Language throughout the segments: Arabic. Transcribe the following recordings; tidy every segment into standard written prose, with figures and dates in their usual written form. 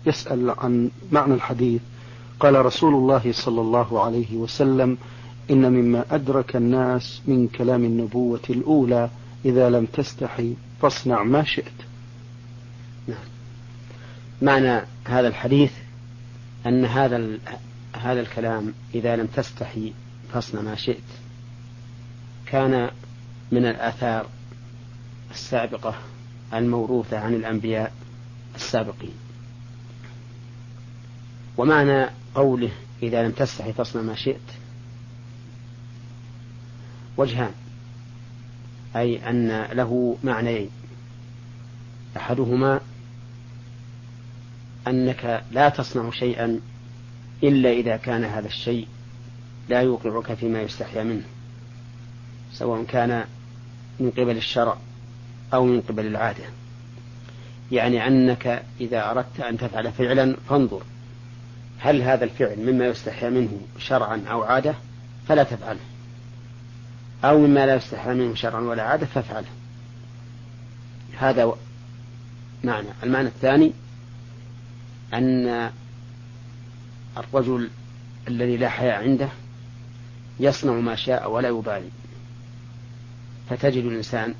يسأل عن معنى الحديث. قال رسول الله صلى الله عليه وسلم: إن مما أدرك الناس من كلام النبوة الأولى: إذا لم تستحي فاصنع ما شئت. نعم. معنى هذا الحديث أن هذا الكلام إذا لم تستحي فاصنع ما شئت كان من الآثار السابقة الموروثة عن الأنبياء السابقين. ومعنى قوله إذا لم تستحي فاصنع ما شئت وجهان، أي أن له معنيين: أحدهما أنك لا تصنع شيئا إلا إذا كان هذا الشيء لا يوقعك فيما يستحيا منه، سواء كان من قبل الشرع أو من قبل العادة. يعني أنك إذا أردت أن تفعل فعلا فانظر هل هذا الفعل مما يستحيا منه شرعا أو عادة فلا تفعله، أو مما لا يستحيا منه شرعا ولا عادة فافعله. هذا معنى. المعنى الثاني أن الرجل الذي لا حياء عنده يصنع ما شاء ولا يبالي، فتجد الإنسان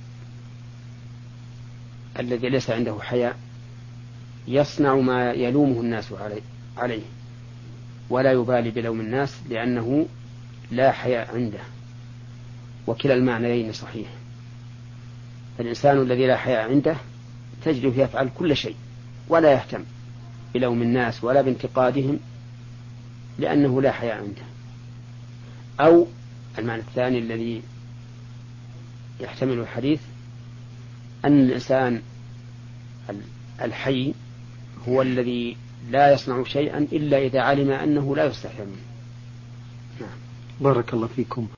الذي ليس عنده حياء يصنع ما يلومه الناس عليه ولا يبالي بلوم الناس لأنه لا حياء عنده. وكلا المعنيين صحيح. فالإنسان الذي لا حياء عنده تجده يفعل كل شيء ولا يهتم بلوم الناس ولا بانتقادهم لأنه لا حياء عنده. أو المعنى الثاني الذي يحتمل الحديث أن الإنسان الحي هو الذي لا يصنع شيئا إلا إذا علم أنه لا يستحي منه. بارك الله فيكم.